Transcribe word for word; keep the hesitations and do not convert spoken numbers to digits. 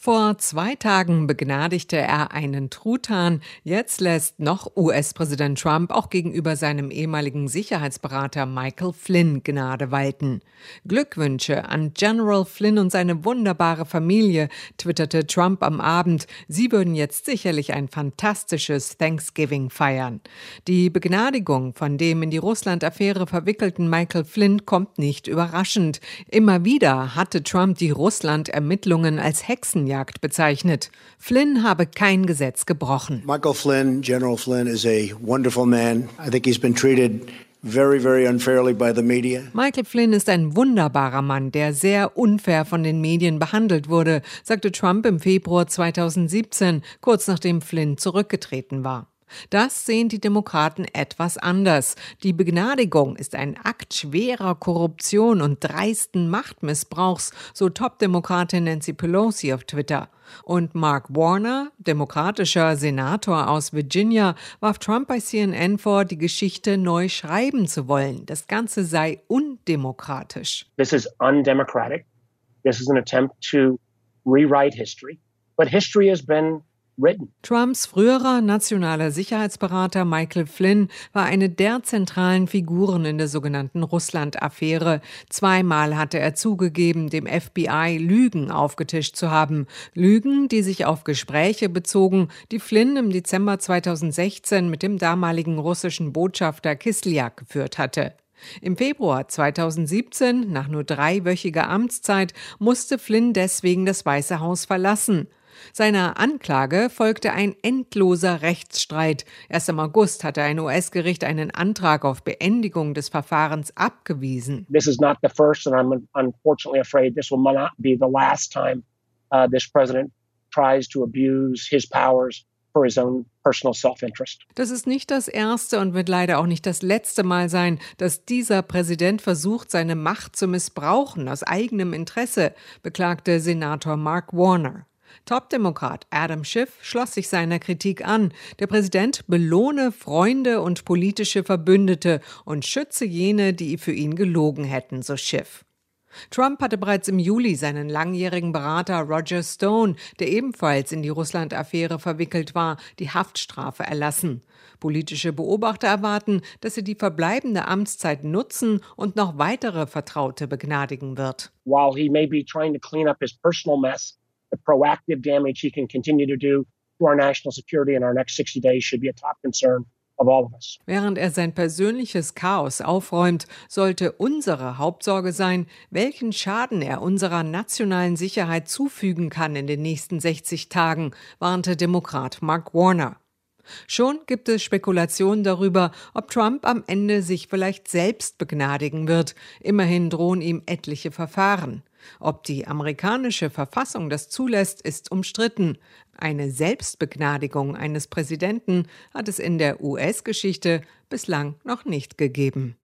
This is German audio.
Vor zwei Tagen begnadigte er einen Truthahn. Jetzt lässt noch U S-Präsident Trump auch gegenüber seinem ehemaligen Sicherheitsberater Michael Flynn Gnade walten. Glückwünsche an General Flynn und seine wunderbare Familie, twitterte Trump am Abend. Sie würden jetzt sicherlich ein fantastisches Thanksgiving feiern. Die Begnadigung von dem in die Russland-Affäre verwickelten Michael Flynn kommt nicht überraschend. Immer wieder hatte Trump die Russland-Ermittlungen als Hexenjagd bezeichnet. Flynn habe kein Gesetz gebrochen. Michael Flynn, General Flynn, is a wonderful man. I think he's been treated very, very unfairly by the media. Michael Flynn ist ein wunderbarer Mann, der sehr unfair von den Medien behandelt wurde, sagte Trump im Februar zweitausendsiebzehn, kurz nachdem Flynn zurückgetreten war. Das sehen die Demokraten etwas anders. Die Begnadigung ist ein Akt schwerer Korruption und dreisten Machtmissbrauchs, so Top-Demokratin Nancy Pelosi auf Twitter. Und Mark Warner, demokratischer Senator aus Virginia, warf Trump bei C N N vor, die Geschichte neu schreiben zu wollen. Das Ganze sei undemokratisch. This is undemocratic. This is an attempt to rewrite history. But history has been written. Trumps früherer nationaler Sicherheitsberater Michael Flynn war eine der zentralen Figuren in der sogenannten Russland-Affäre. Zweimal hatte er zugegeben, dem F B I Lügen aufgetischt zu haben. Lügen, die sich auf Gespräche bezogen, die Flynn im Dezember zweitausendsechzehn mit dem damaligen russischen Botschafter Kislyak geführt hatte. Im Februar zweitausendsiebzehn, nach nur dreiwöchiger Amtszeit, musste Flynn deswegen das Weiße Haus verlassen. Seiner Anklage folgte ein endloser Rechtsstreit. Erst im August hatte ein U S-Gericht einen Antrag auf Beendigung des Verfahrens abgewiesen. This is not the first, and I'm unfortunately afraid this will not be the last time uh, this president tries to abuse his powers for his own personal self-interest. Das ist nicht das erste und wird leider auch nicht das letzte Mal sein, dass dieser Präsident versucht, seine Macht zu missbrauchen aus eigenem Interesse, beklagte Senator Mark Warner. Top-Demokrat Adam Schiff schloss sich seiner Kritik an. Der Präsident belohne Freunde und politische Verbündete und schütze jene, die für ihn gelogen hätten, so Schiff. Trump hatte bereits im Juli seinen langjährigen Berater Roger Stone, der ebenfalls in die Russland-Affäre verwickelt war, die Haftstrafe erlassen. Politische Beobachter erwarten, dass er die verbleibende Amtszeit nutzen und noch weitere Vertraute begnadigen wird. While he may be trying to clean up his personal mess, the proactive damage he can continue to do to our national security in our next sixty days should be a top concern of all of us. Während er sein persönliches Chaos aufräumt, sollte unsere Hauptsorge sein, welchen Schaden er unserer nationalen Sicherheit zufügen kann in den nächsten sechzig Tagen, warnte Demokrat Mark Warner. Schon gibt es Spekulationen darüber, ob Trump am Ende sich vielleicht selbst begnadigen wird. Immerhin drohen ihm etliche Verfahren. Ob die amerikanische Verfassung das zulässt, ist umstritten. Eine Selbstbegnadigung eines Präsidenten hat es in der U S-Geschichte bislang noch nicht gegeben.